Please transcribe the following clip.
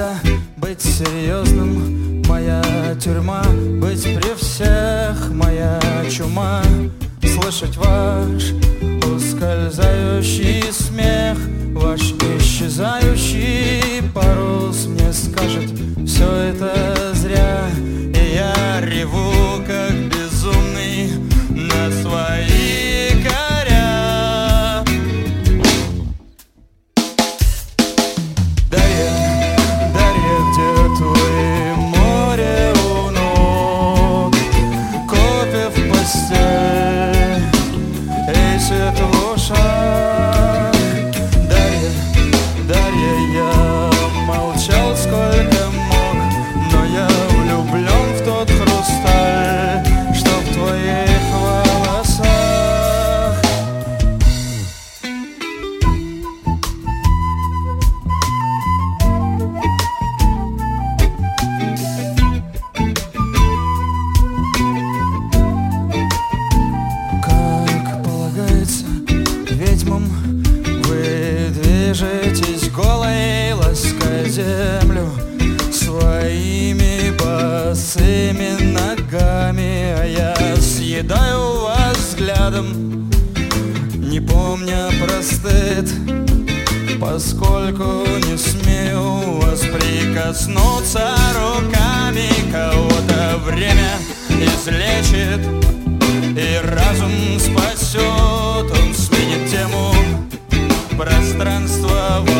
правда, быть серьезным моя тюрьма, быть при всех моя чума, слышать ваш ускользающий смех, ваш исчезающий парус мне скажет: все это зря, и я реву, как безумный, на свои коря. Дарья, где твое море у ног, кофе в постель и свет в ушах? Дарья, я молчал сколько мог, но я влюблен в тот хрусталь, что в твоих волосах. Как полагается ведьмам, вы движетесь голой, лаская землю своими босыми ногами, а я съедаю вас взглядом, не помня про стыд, поскольку не смею вас прикоснуться руками. Кого-то время излечит и разум спасет, он сменит тему, пространство